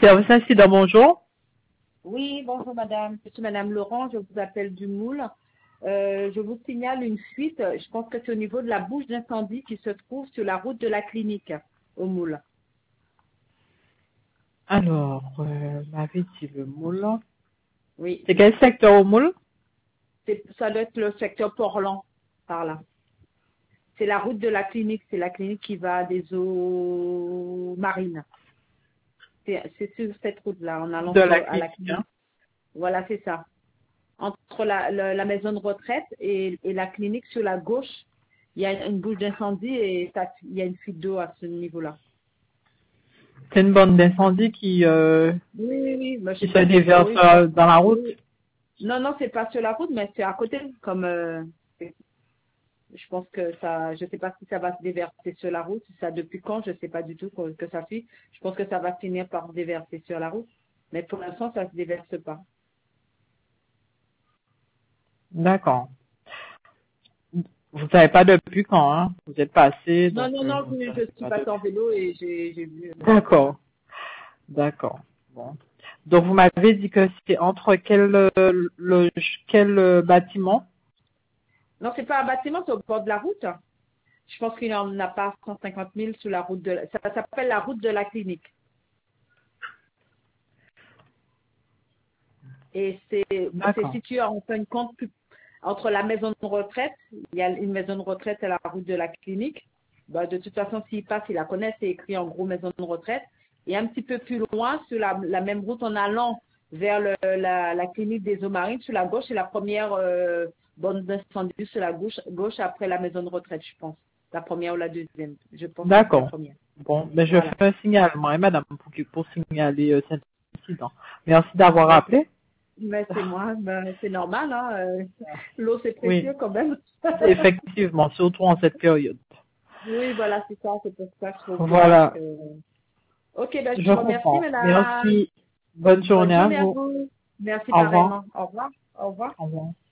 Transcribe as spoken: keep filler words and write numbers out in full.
Service incident, bonjour. Oui, bonjour madame. Je suis madame Laurent, je vous appelle du Moule. Euh, je vous signale une fuite, je pense que c'est au niveau de la bouche d'incendie qui se trouve sur la route de la clinique au Moule. Alors, euh, ma vie, c'est le moule. Oui, C'est quel secteur au moule? c'est, ça doit être le secteur Portland, par là. C'est la route de la clinique, c'est la clinique qui va des eaux marines. C'est, c'est sur cette route-là, en allant De sur- la à la clinique, hein? clinique. Voilà, c'est ça. Entre la, la, la maison de retraite et, et la clinique sur la gauche, il y a une bouche d'incendie et ça, il y a une fuite d'eau à ce niveau-là. C'est une bande d'incendie qui, euh, Oui, oui, oui. Moi, je qui sais se pas si c'est- déverse oui, je euh, pense- dans la route. oui. Non, non, c'est pas sur la route, mais c'est à côté. Comme euh, c'est- je pense que ça, je sais pas si ça va se déverser sur la route. Ça depuis quand, je sais pas du tout que, que ça fait. Je pense que ça va finir par se déverser sur la route, mais pour l'instant, ça se déverse pas. D'accord. Vous savez pas depuis quand, hein? Vous êtes passé, Non, donc non, euh, non, vous ne je, savez je suis pas passée en depuis. vélo et j'ai j'ai vu. euh, D'accord, d'accord. Bon. Donc vous m'avez dit que c'est entre quel, euh, le, quel euh, bâtiment? Non, c'est pas un bâtiment, c'est au bord de la route. Je pense qu'il n'en a pas cent cinquante mille sur la route de la... Ça s'appelle la route de la clinique. Et c'est c'est D'accord. situé en fin de compte plus- entre la maison de retraite. Il y a une maison de retraite et la route de la clinique. Bah, de toute façon, s'il passe, il la connaît, c'est écrit en gros maison de retraite. Et un petit peu plus loin, sur la, la même route, en allant vers le, la, la clinique des eaux marines, sur la gauche, c'est la première euh, bande d'incendie sur la gauche, gauche après la maison de retraite, je pense. La première ou la deuxième. Je pense que c'est la D'accord. première. Bon, ben je Voilà. fais un signalement, et madame, pour, pour signaler euh, cet incident. Merci d'avoir Ok. appelé. Mais c'est moi, ben, c'est normal, hein. euh, L'eau, c'est Oui, précieux quand même. effectivement, surtout en cette période. Oui, voilà, c'est ça, c'est pour ça qu'il faut voir Voilà, que... Ok, ben, je je vous remercie, comprends. madame. Merci. Bonne Bonne journée à journée à vous. vous. Merci Au revoir. pareillement. Au revoir. Au revoir. Au revoir.